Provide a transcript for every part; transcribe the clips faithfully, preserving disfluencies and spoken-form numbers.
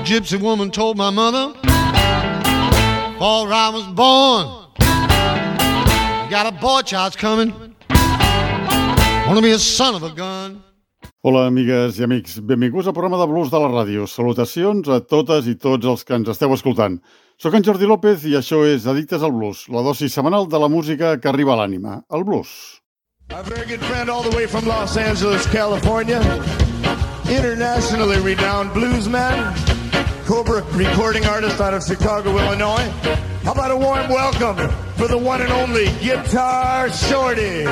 gypsy woman told my mother before I was born, you got a boy child's coming, wanna be a son of a gun. Hola, amigues i amics. Benvinguts al programa de blues de la ràdio. Salutacions a totes i tots els que ens esteu escoltant. Soc en Jordi López i això és Addictes al Blues, la dosi setmanal de la música que arriba a l'ànima, el blues. A very good friend all the way from Los Angeles, California, internationally renowned bluesman, Cobra recording artist out of Chicago, Illinois. How about a warm welcome for the one and only Guitar Shorty?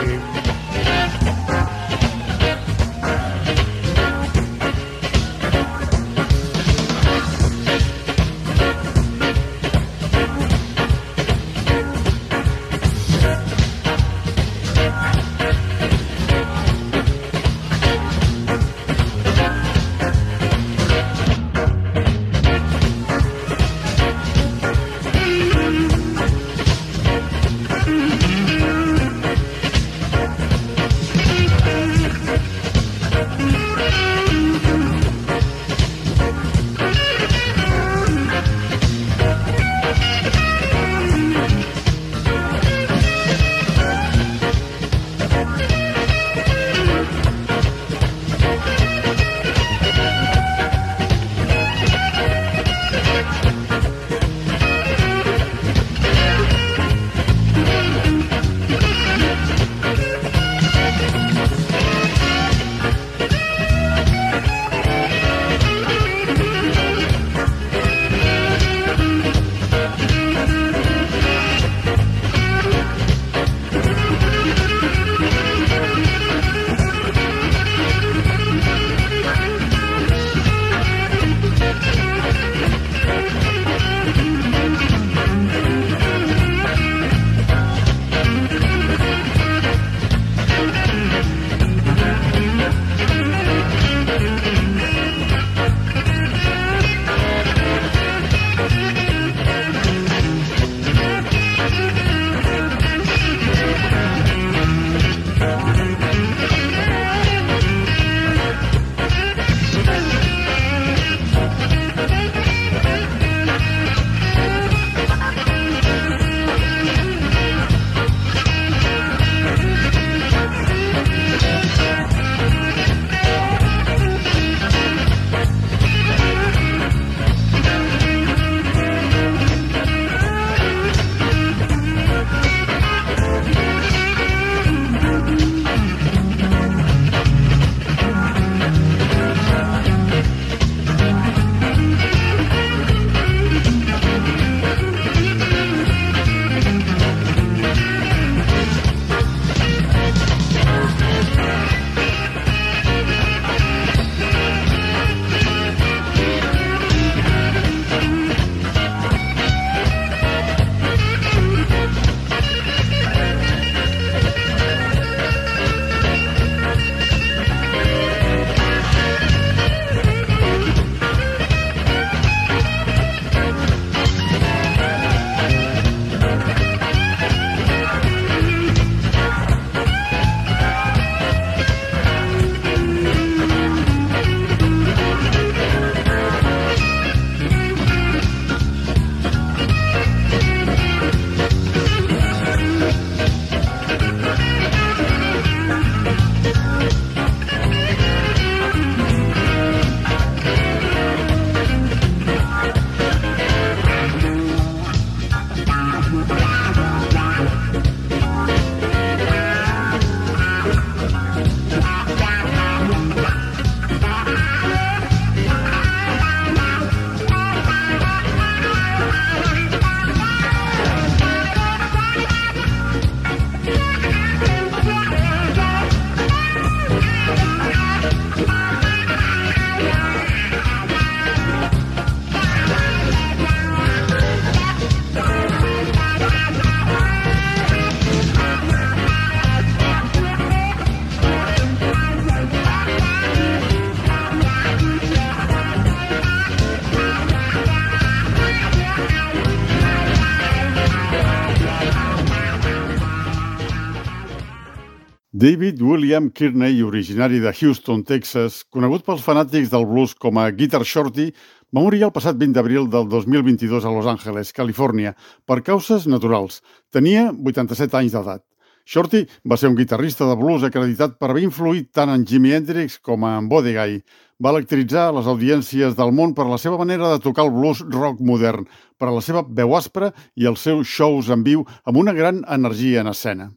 David William Kearney, originari de Houston, Texas, conegut pels fanàtics del blues com a Guitar Shorty, va morir el passat vint d'abril del dos mil vint-i-dos a Los Angeles, Califòrnia, per causes naturals. Tenia vuitanta-set anys d'edat. Shorty va ser un guitarrista de blues acreditat per haver influït tant en Jimi Hendrix com en Buddy Guy. Va electritzar les audiències del món per la seva manera de tocar el blues rock modern, per la seva veu aspra i els seus shows en viu amb una gran energia en escena.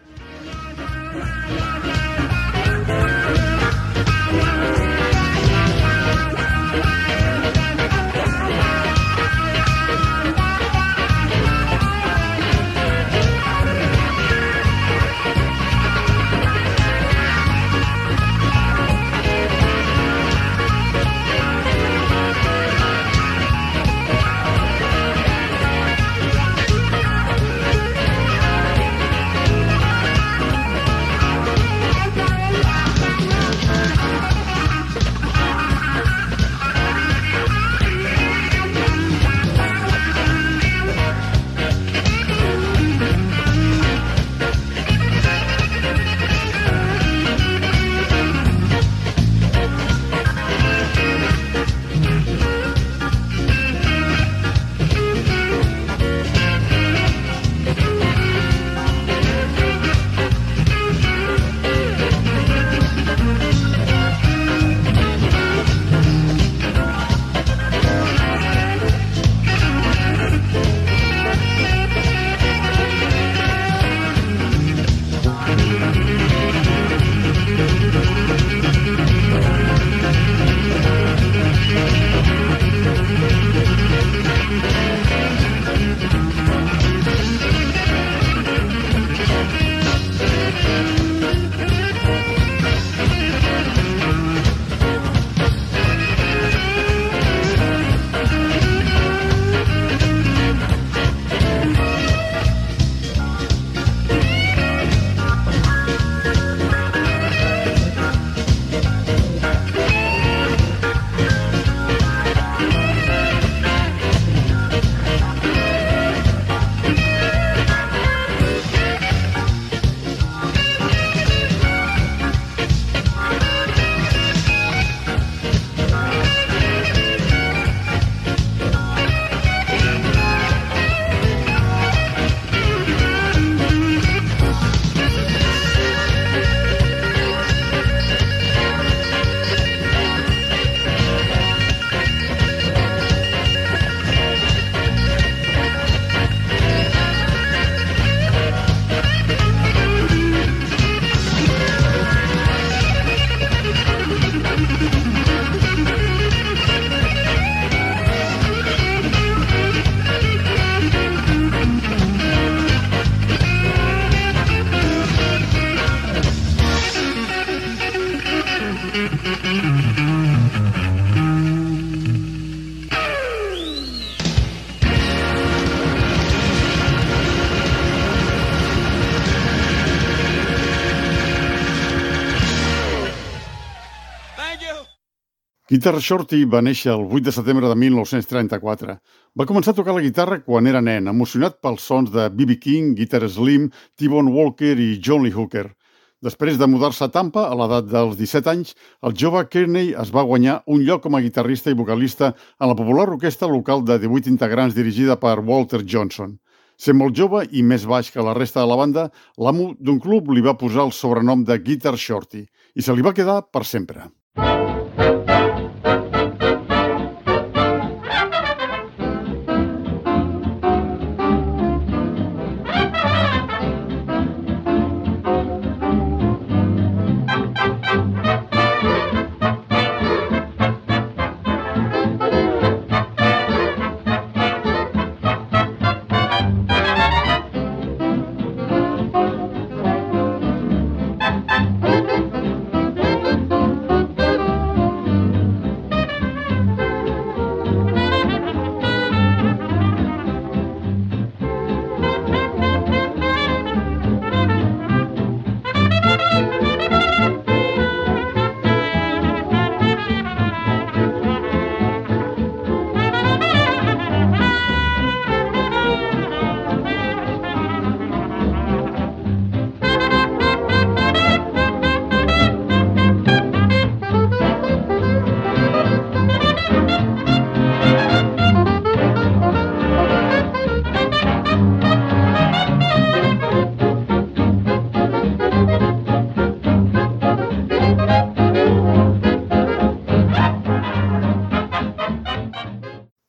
Guitar Shorty va néixer el vuit de setembre de mil nou-cents trenta-quatre. Va començar a tocar la guitarra quan era nen, emocionat pels sons de B B King, Guitar Slim, T-Bone Walker i John Lee Hooker. Després de mudar-se a Tampa, a l'edat dels disset anys, el jove Kearney es va guanyar un lloc com a guitarrista i vocalista en la popular orquestra local de divuit integrants dirigida per Walter Johnson. Sent molt jove i més baix que la resta de la banda, l'amo d'un club li va posar el sobrenom de Guitar Shorty i se li va quedar per sempre.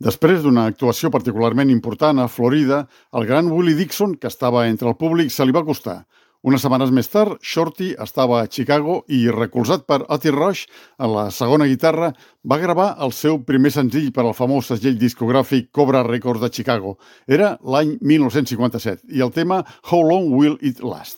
Després d'una actuació particularment important a Florida, el gran Willie Dixon, que estava entre el públic, se li va acostar. Unes setmanes més tard, Shorty estava a Chicago i, recolzat per Otis Rush a la segona guitarra, va gravar el seu primer senzill per al famós segell discogràfic Cobra Records de Chicago. Era l'any mil nou-cents cinquanta-set i el tema How Long Will It Last?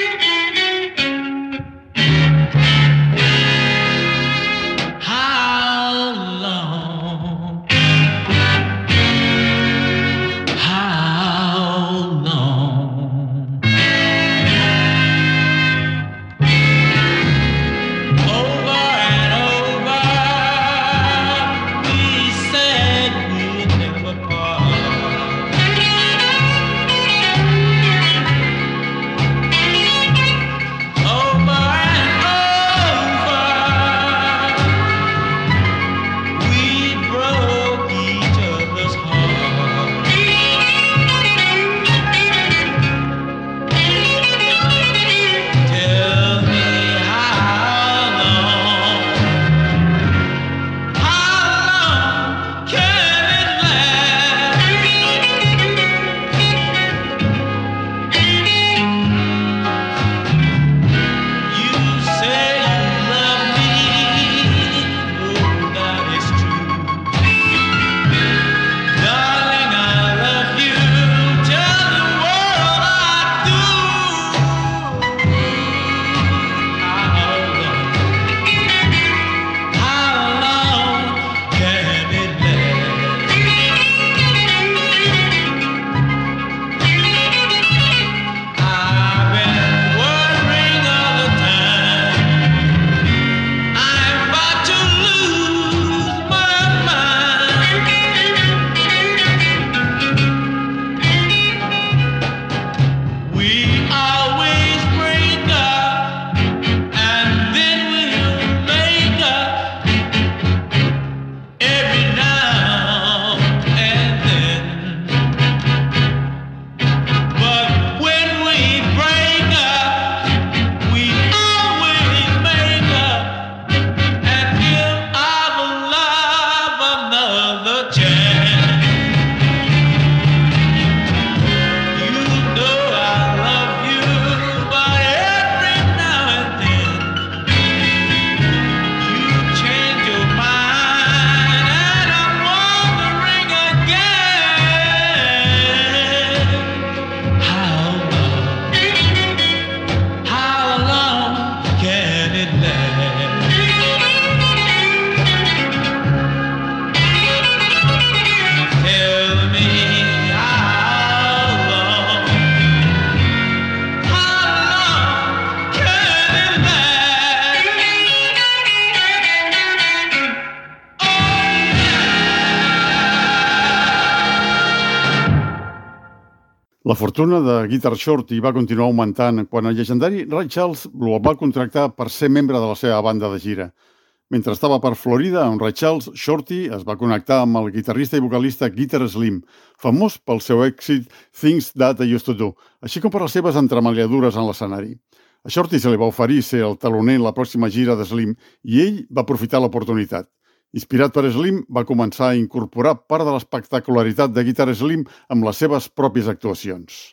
La fortuna de Guitar Shorty va continuar augmentant quan el llegendari Ray Charles el va contractar per ser membre de la seva banda de gira. Mentre estava per Florida amb Ray Charles, Shorty es va connectar amb el guitarrista i vocalista Guitar Slim, famós pel seu èxit Things That I Used to Do, així com per les seves entremaliadures en l'escenari. A Shorty se li va oferir ser el taloner en la pròxima gira de Slim i ell va aprofitar l'oportunitat. Inspirat per Slim, va començar a incorporar part de l'espectacularitat de Guitar Slim amb les seves pròpies actuacions.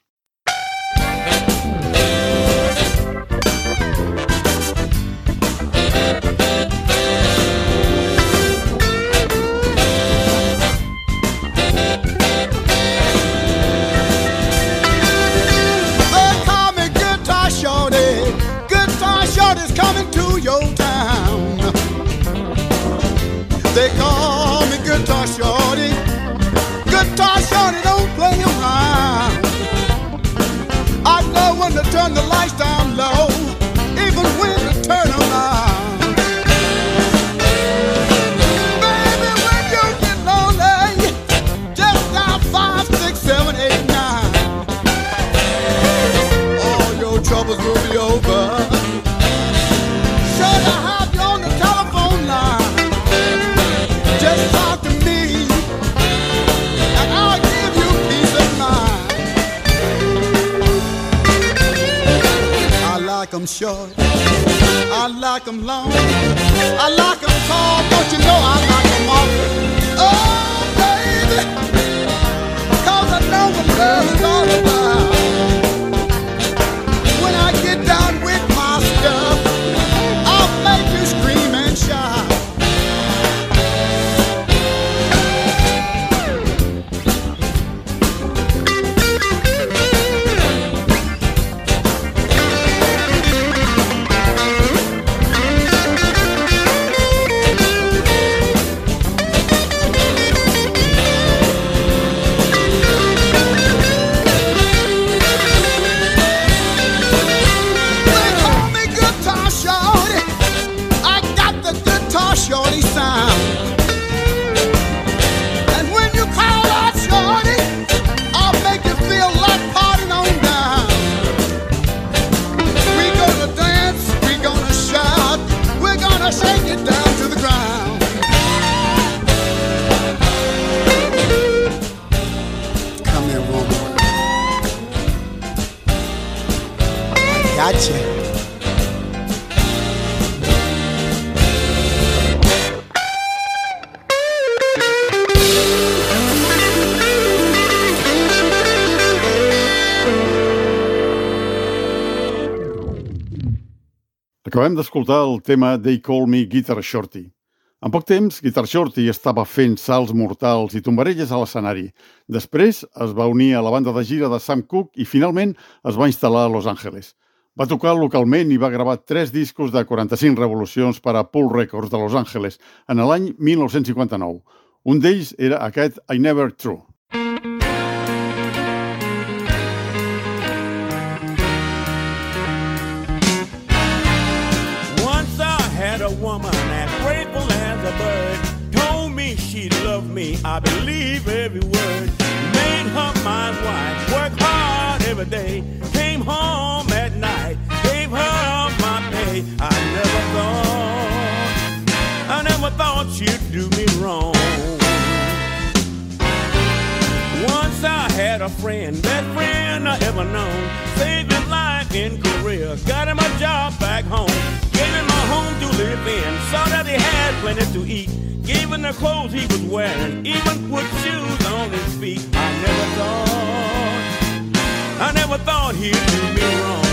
They call me Guitar Shorty. Guitar Shorty's coming to your town. They call me Guitar Shorty. Guitar Shorty don't play around. I know when to turn the lights down low, even when to turn them on. Baby, when you get lonely, just dial five, six, seven, eight, nine. All your troubles will be over. Sure to have you on the telephone line. Just talk to me, and I'll give you peace of mind. I like 'em short, I like 'em long, I like 'em tall, don't you know I like 'em all. Oh, baby. baby, 'cause I know what love is all about. When I get done with my stuff, I'll make you scream and shout. Shorty sound. And when you call out shorty, I'll make you feel like partying on down. We're gonna dance, we're gonna shout, we're gonna shake it down to the ground. Come here, woman. I gotcha. Acabem d'escoltar el tema They Call Me Guitar Shorty. En poc temps, Guitar Shorty estava fent salts mortals i tombarelles a l'escenari. Després es va unir a la banda de gira de Sam Cooke i finalment es va instal·lar a Los Angeles. Va tocar localment i va gravar tres discos de quaranta-cinc revolucions per a Pool Records de Los Angeles en l'any mil nou-cents cinquanta-nou. Un d'ells era aquest I Never True. A woman as grateful as a bird told me she loved me. I believe every word. Made her my wife, worked hard every day. Came home at night, gave her my pay. I never thought, I never thought she'd do me wrong. Once I had a friend, best friend I ever known. Saved his life in Korea, got him a job back home. Gave him a home to live in, saw that he had plenty to eat. Gave him the clothes he was wearing, even put shoes on his feet. I never thought, I never thought he'd do me wrong.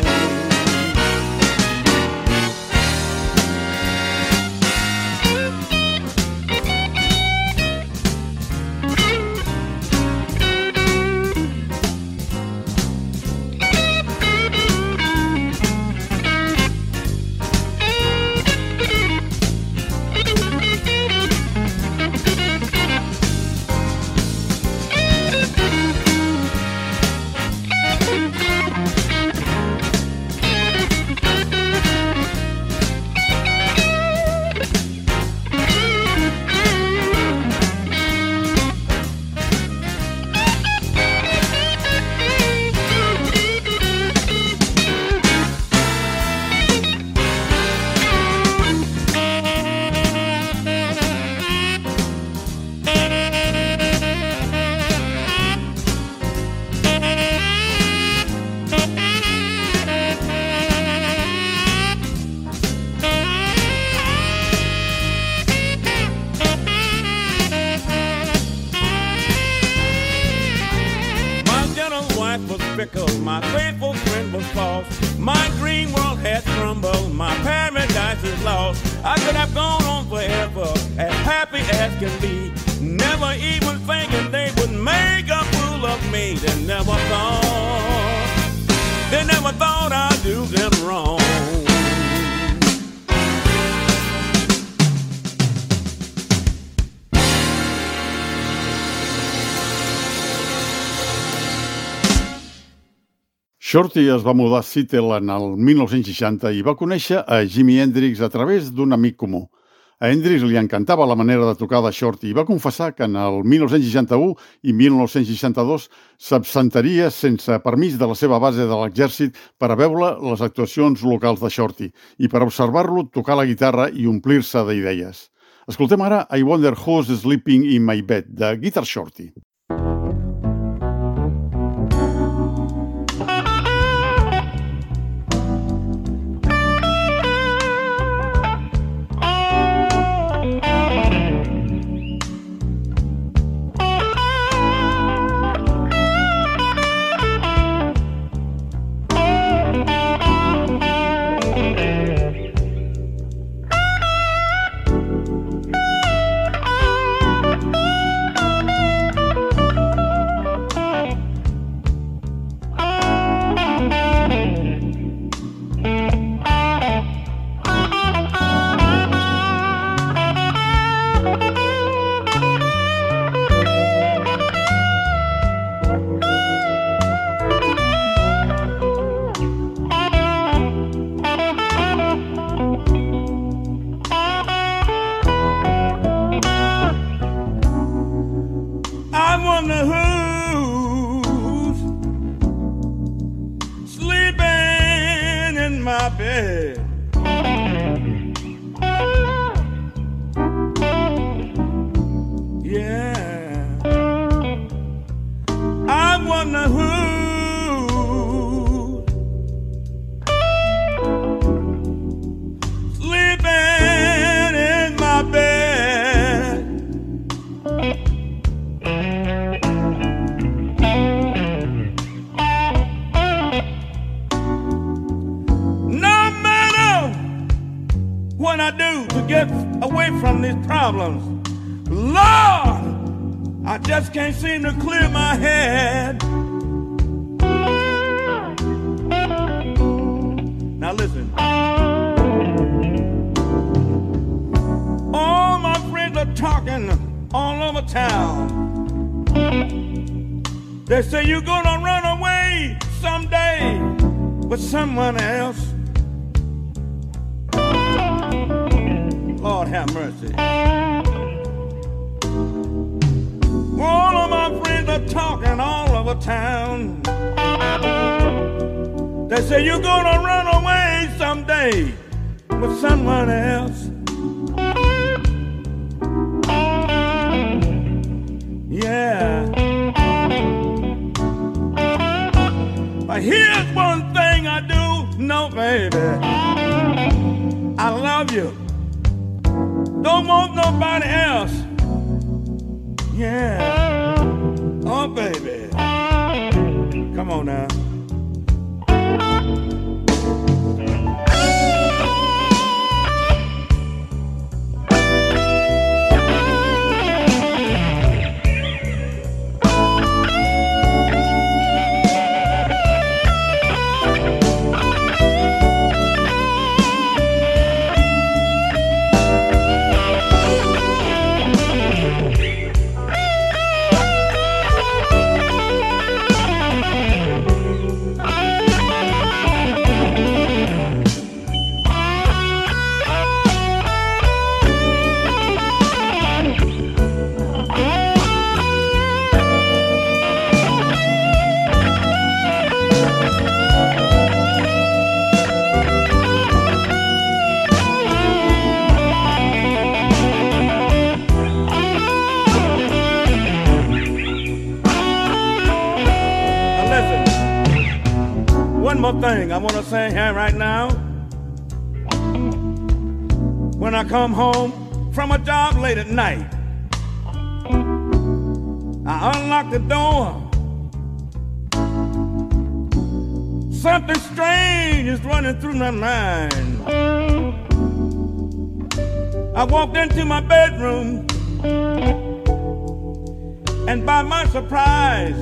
My faithful friend was false. My dream world had crumbled. My paradise is lost. I could have gone on forever, as happy as can be. Never even thinking they would make a fool of me. They never thought, they never thought I'd do them wrong. Shorty es va mudar a Seattle en el mil nou-cents seixanta i va conèixer a Jimi Hendrix a través d'un amic comú. A Hendrix li encantava la manera de tocar de Shorty i va confessar que en el mil nou-cents seixanta-u i mil nou-cents seixanta-dos s'absentaria sense permís de la seva base de l'exèrcit per a veure les actuacions locals de Shorty i per observar-lo tocar la guitarra i omplir-se d'idees. Escoltem ara I Wonder Who's Sleeping in My Bed, de Guitar Shorty. Oh, my bed. Yeah, I wonder who sleeping in my bed. No matter what I do to get away from these problems, Lord, I just can't seem to clear my head. Now listen. All my friends are talking all over town. They say you're gonna run away someday with someone else. Lord have mercy. All of my friends are talking all over town. They say you're gonna run away someday with someone else. Yeah. But here's one thing I do know, baby. I love you. Don't want nobody else. Yeah. Oh, baby. Come on now. One more thing I want to say here right now. When I come home from a job late at night, I unlock the door. Something strange is running through my mind. I walked into my bedroom, and by my surprise,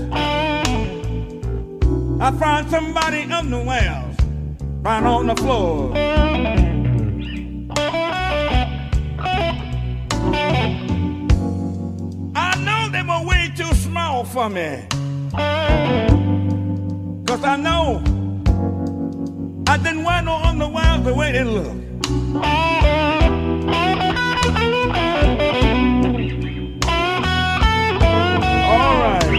I found somebody underwears right on the floor. I know they were way too small for me, 'cause I know I didn't wear no underwear the way they look. All right.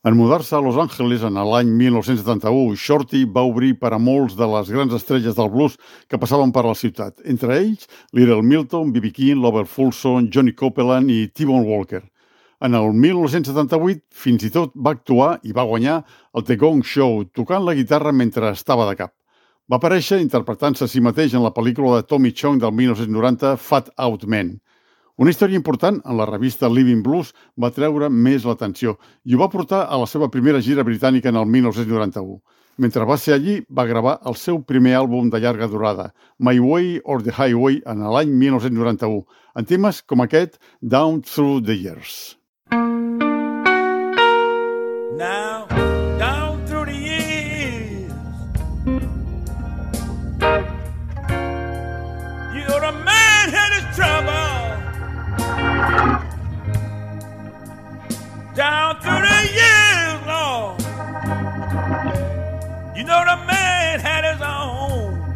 En mudar-se a Los Angeles en l'any mil nou-cents setanta-u, Shorty va obrir per a molts de les grans estrelles del blues que passaven per la ciutat. Entre ells, Little Milton, B B King, Lowell Fulson, Johnny Copeland i T-Bone Walker. En el mil nou-cents setanta-vuit, fins i tot va actuar i va guanyar el The Gong Show, tocant la guitarra mentre estava de cap. Va aparèixer interpretant-se a si mateix en la pel·lícula de Tommy Chong del mil nou-cents noranta, Fat Out Man. Una història important en la revista Living Blues va treure més l'atenció i ho va portar a la seva primera gira britànica en el mil nou-cents noranta-u. Mentre va ser allí, va gravar el seu primer àlbum de llarga durada, My Way or the Highway, en l'any mil nou-cents noranta-u, en temes com aquest, Down Through the Years. Now, down through the years, you know the man had his trouble. Down through the years, Lord, you know the man had his own.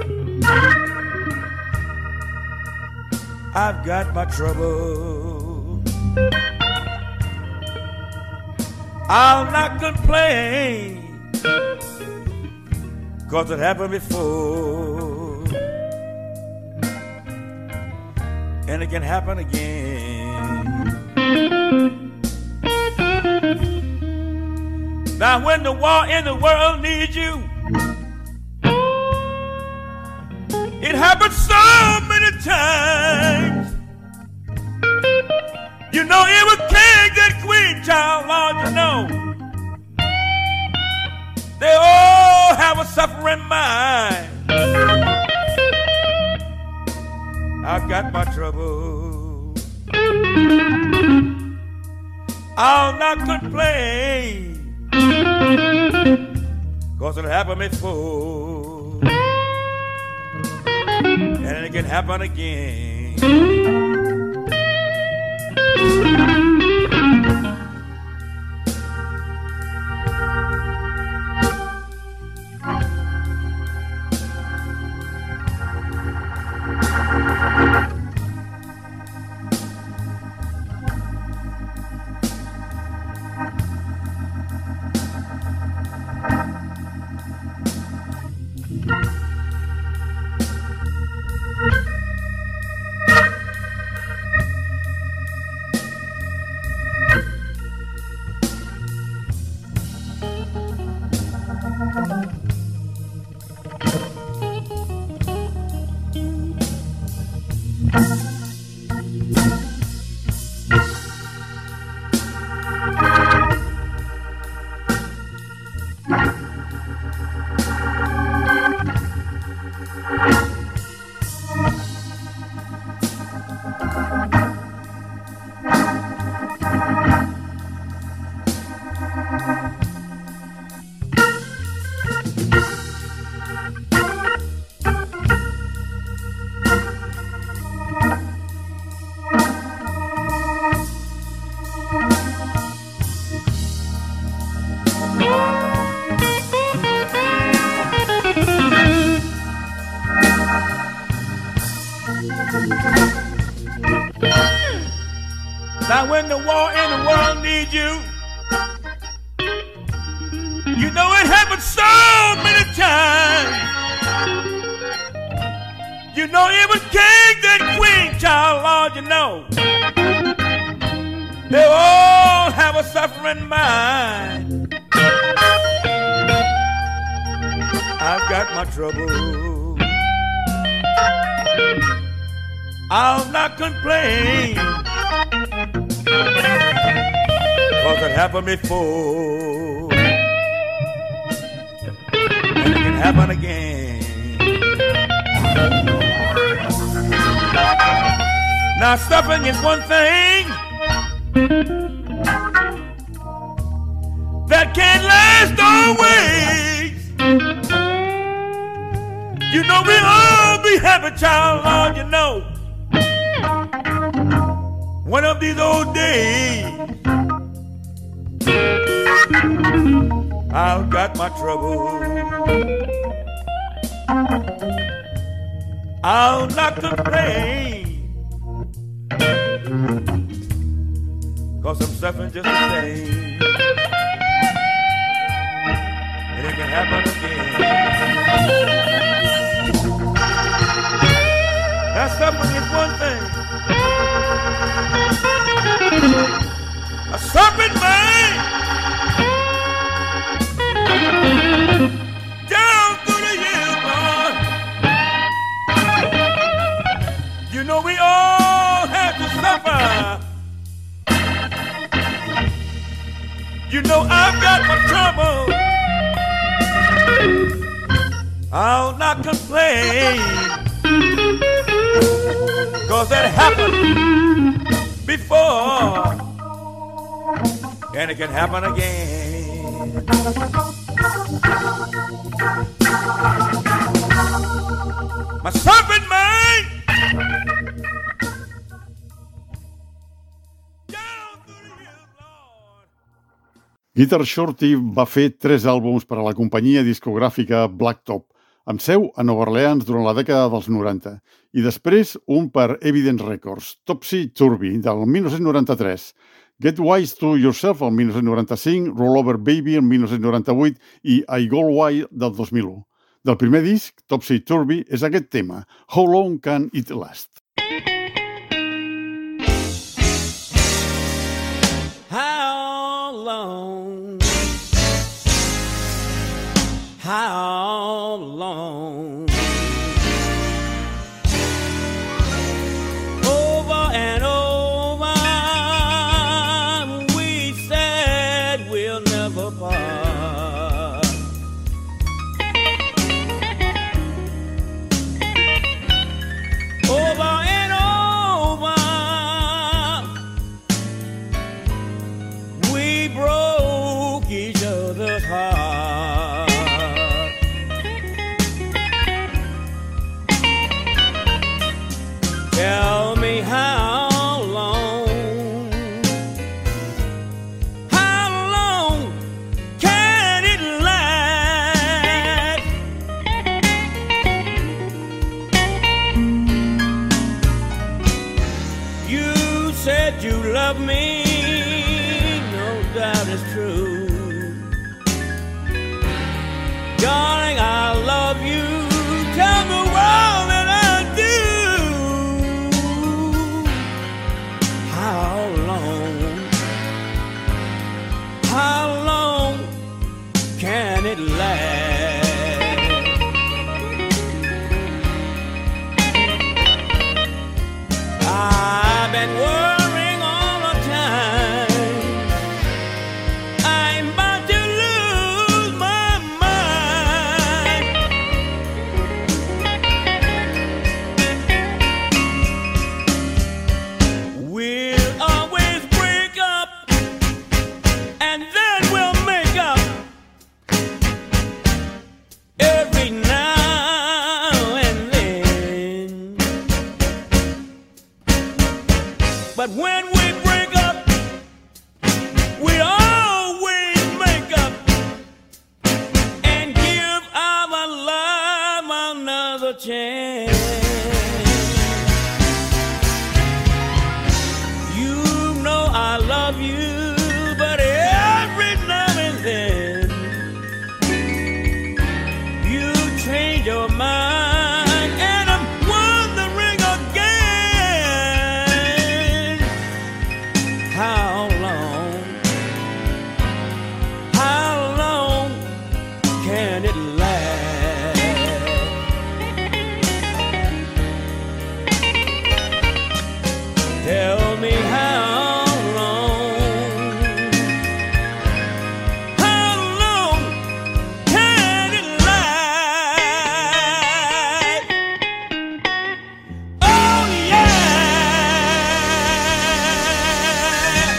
I've got my trouble. I'll not complain, 'cause it happened before, and it can happen again. Now when the war in the world needs you, it happens so many times. You know it was king and queen, child, Lord, you know they all have a suffering mind. I've got my trouble. I'll not complain, 'cause it happened before, and it can happen again. Now when the war in the world needs you, you know it happens so many times. You know it was king and queen, child, Lord, you know they all have a suffering mind. I've got my trouble. I'll not complain, 'cause it happened before, and it can happen again. Now suffering is one thing that can't last always. You know we'll all be happy, child, Lord, you know one of these old days I've got my trouble. I'll not complain, 'cause I'm suffering just the same. it happen again. Now suffering is one thing. A serpent man down through the years, boy. You know we all have to suffer. You know I've got my trouble. I'll not complain, 'cause that happened before, and it can happen again. My serpent man. Guitar Shorty va fer tres àlbums per a la companyia discogràfica Blacktop, amb seu a Nova Orleans durant la dècada dels noranta, i després un per Evidence Records, Topsy Turvy, del dinou noranta-tres, Get Wise to Yourself, el dinou noranta-cinc, Roll Over Baby, el dinou noranta-vuit, i I Go Wild, del dos mil u. Del primer disc, Topsy Turvy, és aquest tema, How Long Can It Last? How long, how long, over and over, we said we'll never part. Over and over, we broke each other's heart. Tell me how long, how long can it last? You said you love me, no doubt it's true. Darling, I love you, tell the world that I do. How long, how long can it last? I've been worrying all the time, I'm about to lose my mind. We'll always break up, and then we'll make up every now and then. But when we break up, we always make up and give our love another chance. You know I love you, but every now and then you change your mind, and I'm wondering again, how long, how long can it last? Tell me how long, how long can it last? Oh yeah!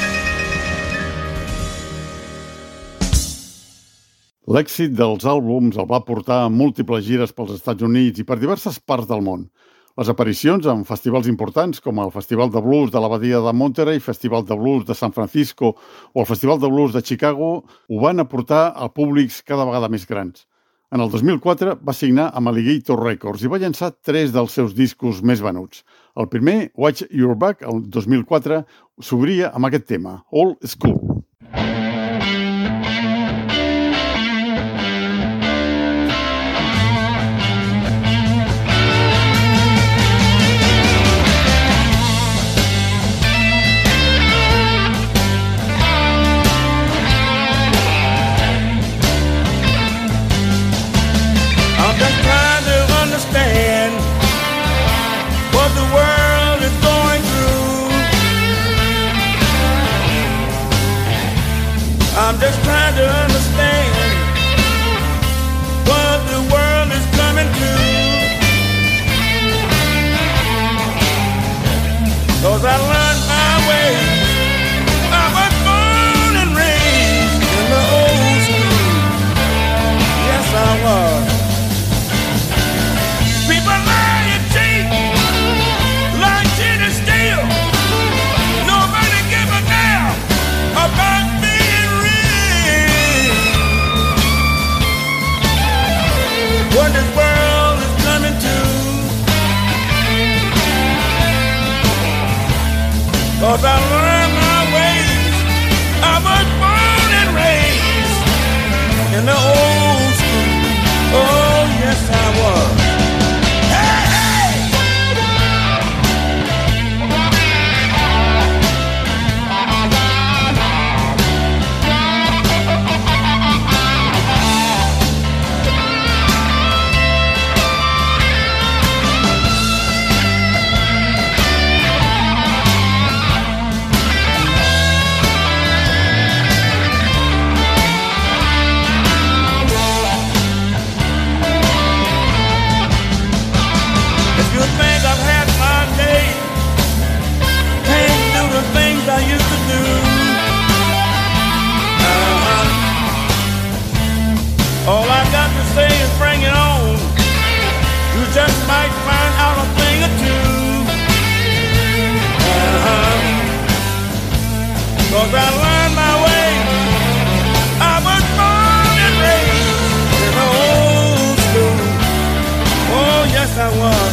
L'èxit dels àlbums el va portar a múltiples gires pels Estats Units i per diverses parts del món. Les aparicions en festivals importants com el Festival de Blues de la Badia de Monterey, Festival de Blues de San Francisco o el Festival de Blues de Chicago ho van aportar a públics cada vegada més grans. En el dos mil quatre va signar amb Alligator Records i va llançar tres dels seus discos més venuts. El primer, Watch Your Back, el dos mil quatre, s'obria amb aquest tema, Old School. 'cause I learned my way. I was born and raised in the old school. Yes, I was. People lie and cheat, lie, cheat, and steal. Nobody give a damn about being real. What this world is coming to, 'cause I learned my ways. I was born and raised in the old school. Oh, yes, I was. Hey, hey! I used to do. Uh-huh. All I got to say is bring it on. You just might find out a thing or two. Uh-huh. 'Cause I learned my way. I was born and raised in the old school. Oh, yes, I was.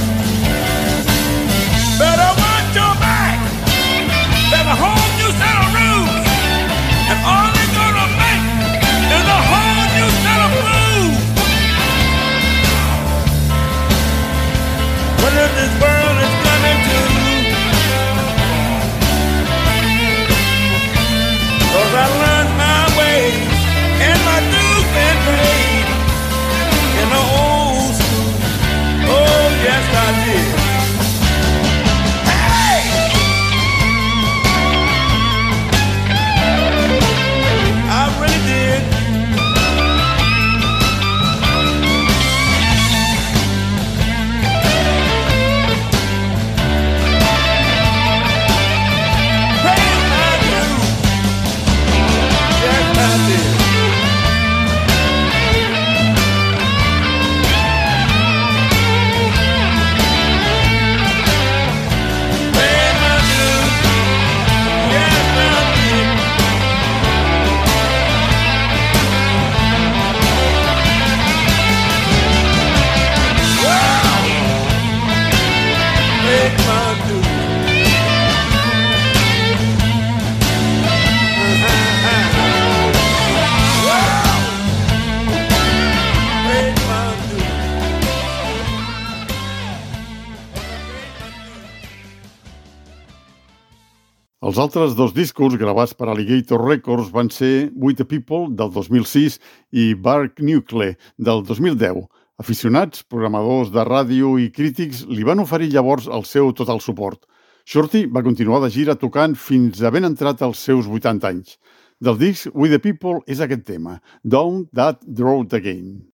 Better watch your back. There's a whole new set of rules, and all they're gonna make is a whole new set of rules. What is this world is coming to? 'Cause I learned my ways, and my dues been paid in the old school. Oh, yes, I did. Els altres dos discos gravats per Alligator Records van ser We the People, del dos mil sis, i Bark Nucle, del dos mil deu. Aficionats, programadors de ràdio i crítics li van oferir llavors el seu total suport. Shorty va continuar de gira tocant fins a ben entrat als seus vuitanta anys. Del disc We the People és aquest tema, Down That Road Again.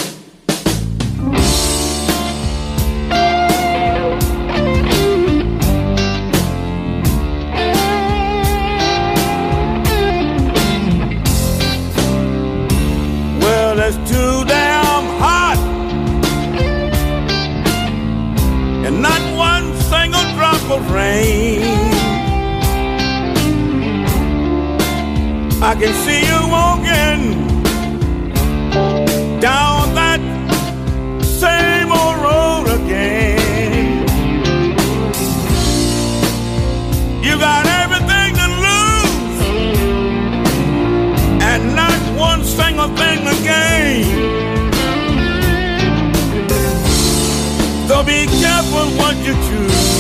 Well, it's too damn hot, and not one single drop of rain. I can see you walking down that same old road again. You got everything to lose and not one single thing to gain. So be careful what you choose.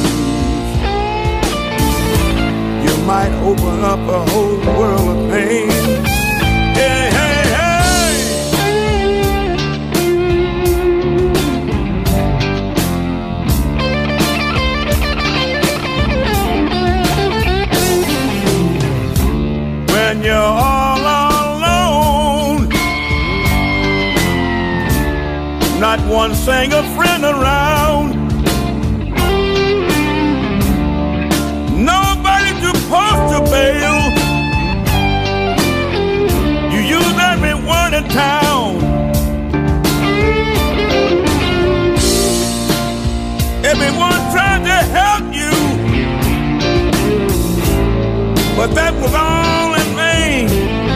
You might open up a whole world of pain. Hey, hey, hey. When you're all alone, not one single friend around, fail. You use everyone in town. Everyone tried to help you, but that was all in vain.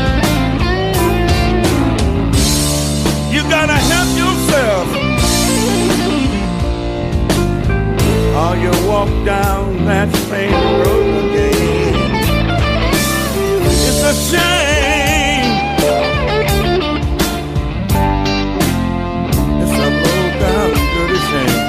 You gotta help yourself, or you walk down that same road again. It's a shame. It's a low down dirty shame.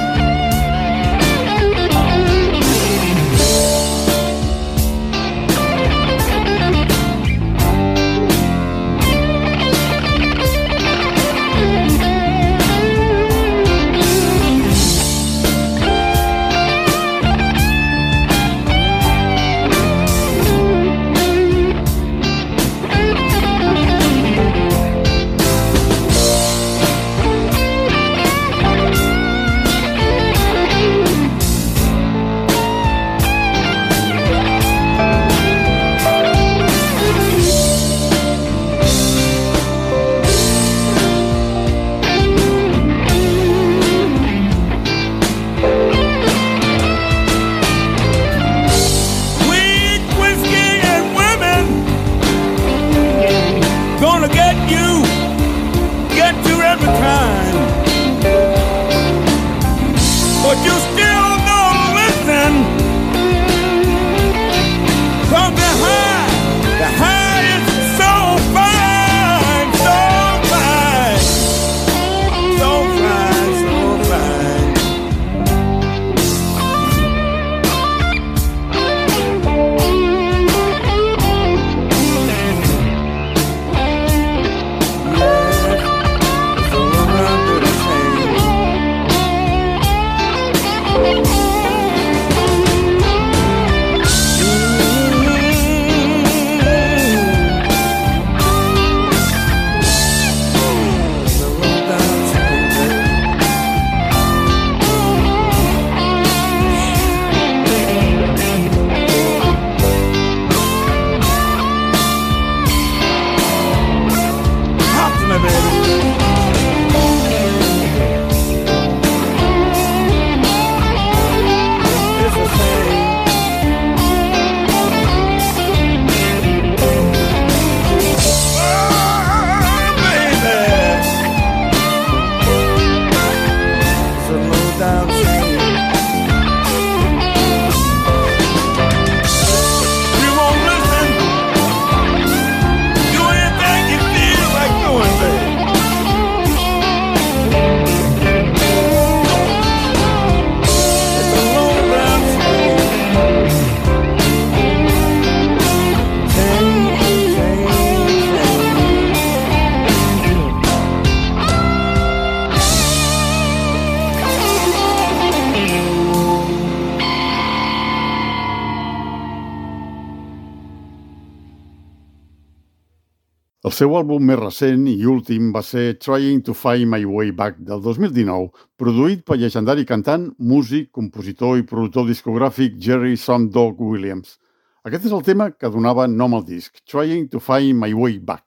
El seu àlbum més recent i últim va ser Trying to Find My Way Back del dos mil dinou, produït pel llegendari cantant, músic, compositor i productor discogràfic Jerry Some Dog Williams. Aquest és el tema que donava nom al disc, Trying to Find My Way Back.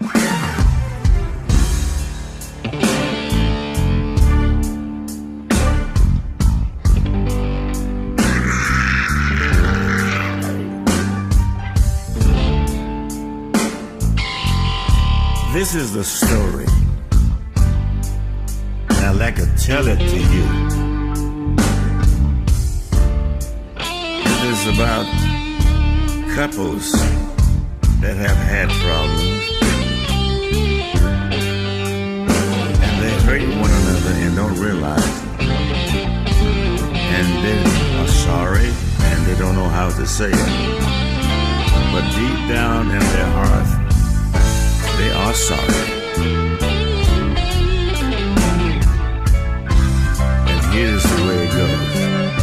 This is the story, and I'd like to tell it to you. It is about couples that have had problems, and they hurt one another and don't realize it. And they are sorry, and they don't know how to say it. But deep down in their heart, they are sorry. And here's the way it goes.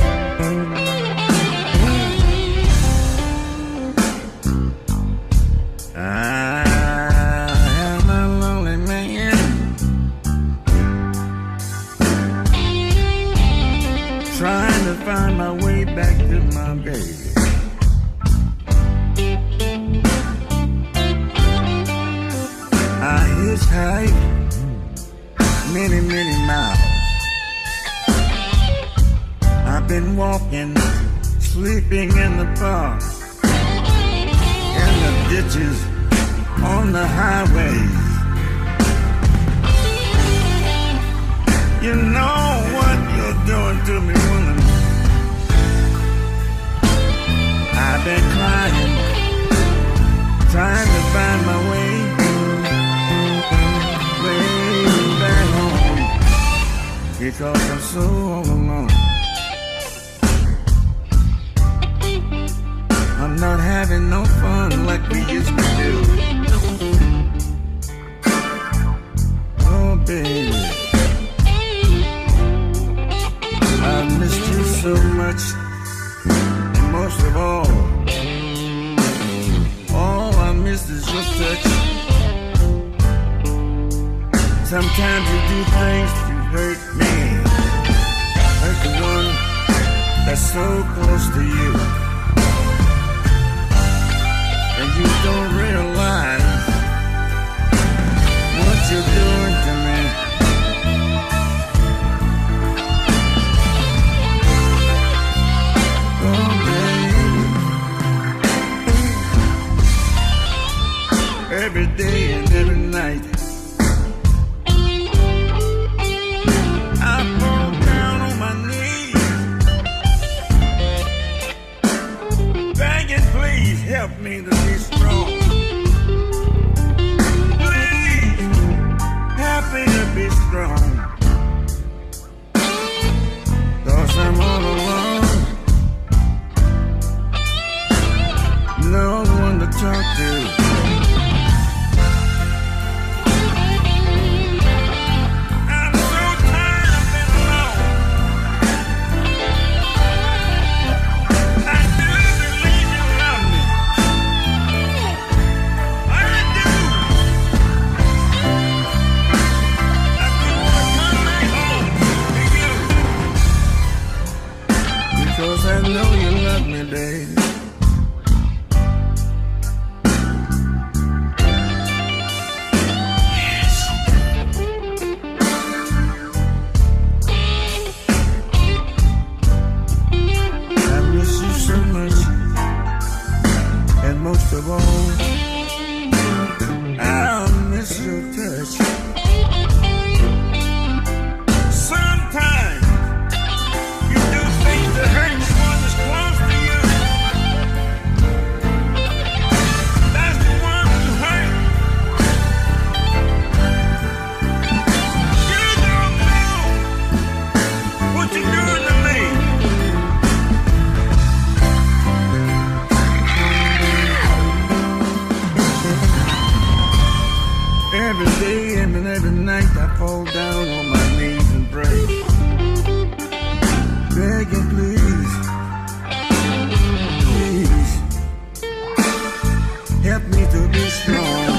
I am a lonely man, trying to find my way back to my baby. hitchhike many, many miles. I've been walking, sleeping in the park, in the ditches, on the highways. You know what you're doing to me, woman. I've been crying, trying to find my way, way back home, because I'm so all alone. I'm not having no fun like we used to do. Oh, baby, I missed you so much, and most of all, all I miss is your touch. Sometimes you do things to hurt me, hurt the one that's so close to you. And you don't realize what you're doing to me. Oh, baby. Every day and every night I fall down on my knees, begging, please help me to be strong. Please help me to be strong. 'Cause I'm all alone, no one to talk to. I'm so tired of being alone. I do believe you love me. I do. I do want to come back home to you, because I know you love me, baby. I miss you so much, and most of all, I miss your touch. Sometimes you do things that hurt the one that's close to you. That's the one who hurt. You don't know what you're doing to me. Every day and every night I fall down on my knees and pray, begging, please, please help me to be strong.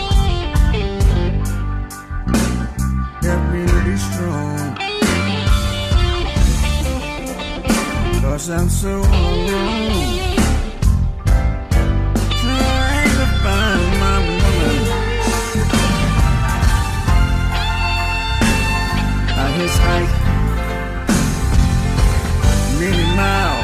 Help me to be strong, 'cause I'm so alone, trying to find my woman. I hitchhike many miles.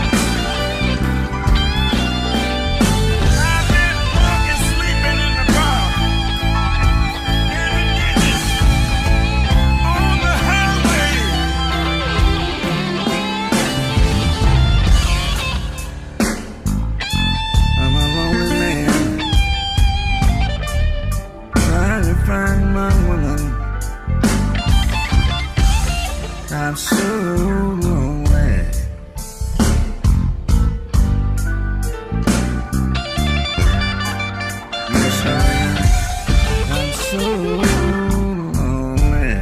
I've been walking, sleeping in the park, in the ditches, on the highway. I'm a lonely man, trying to find my woman. I'm so lonely. Yes, I am. I'm so lonely.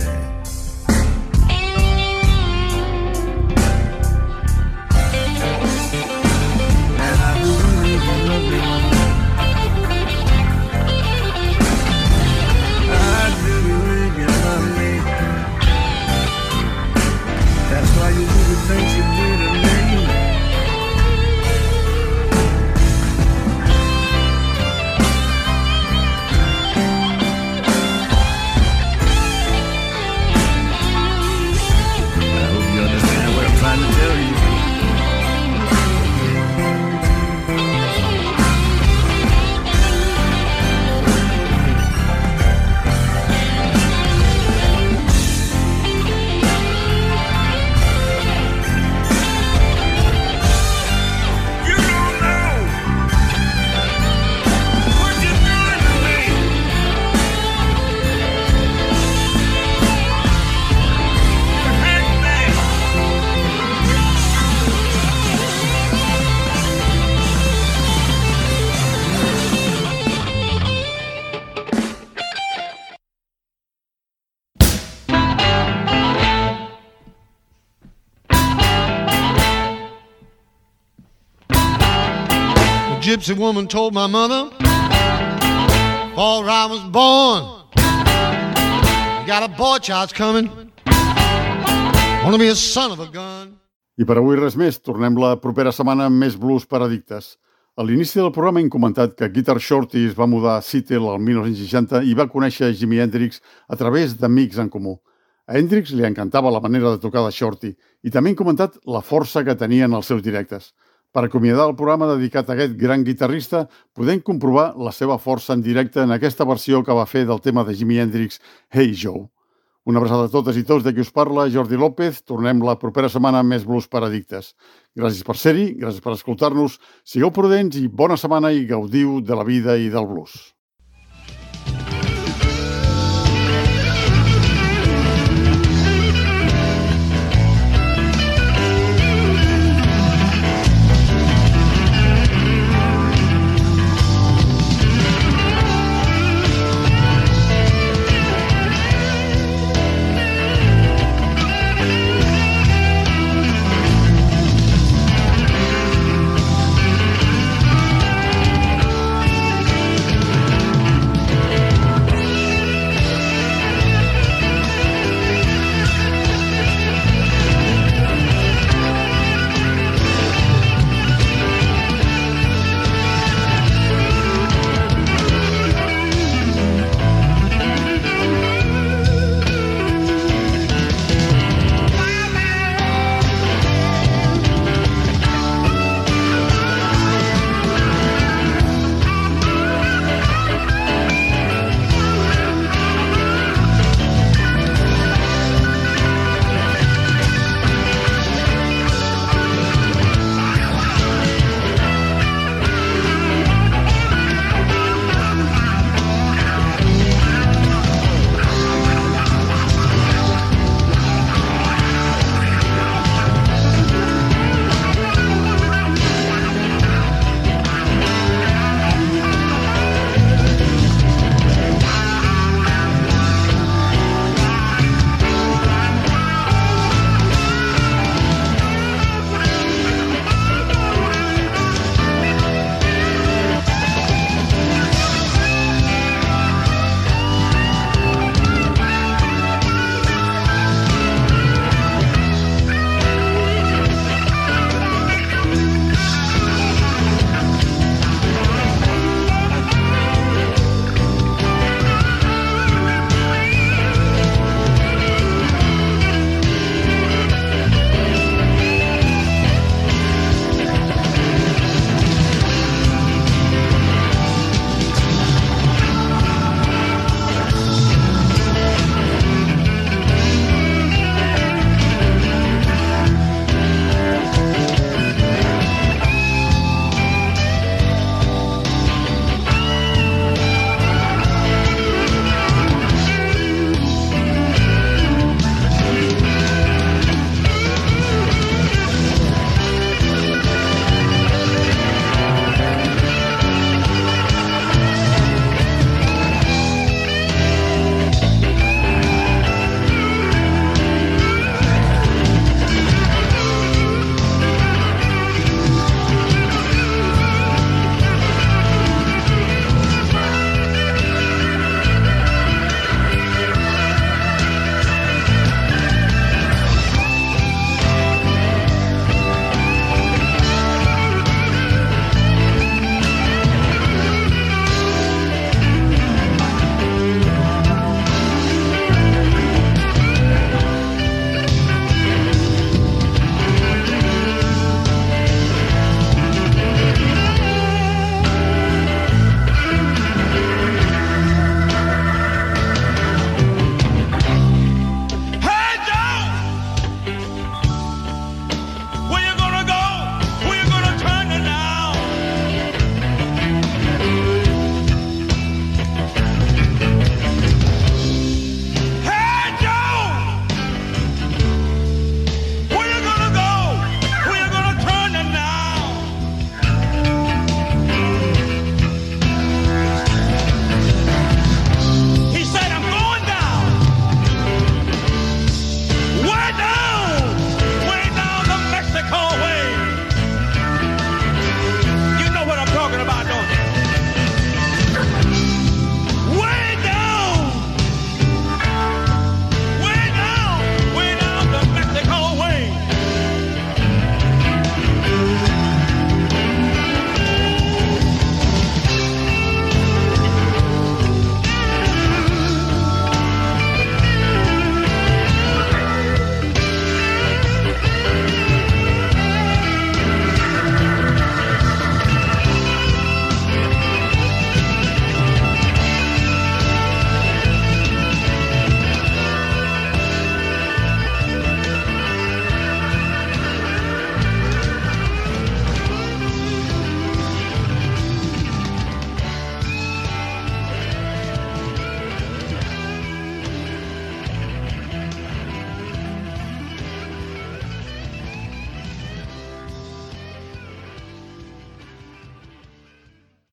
And I really love you. I do believe you love me. That's why you do the things you do to me. gypsy woman told my mother, before I was born, you got a boy child's coming, wanna be a son of a gun. I per avui res més, tornem la propera setmana amb més blues per addictes. A l'inici del programa hem comentat que Guitar Shorty es va mudar a Seattle el mil nou-cents seixanta i va conèixer Jimi Hendrix a través d'amics en comú. A Hendrix li encantava la manera de tocar de Shorty i també hem comentat la força que tenien els seus directes. Per acomiadar el programa dedicat a aquest gran guitarrista, podem comprovar la seva força en directe en aquesta versió que va fer del tema de Jimi Hendrix, Hey Joe. Una abraçada a totes i tots de qui us parla, Jordi López. Tornem la propera setmana amb més blues per addictes. Gràcies per ser-hi, gràcies per escoltar-nos. Sigueu prudents i bona setmana i gaudiu de la vida i del blues.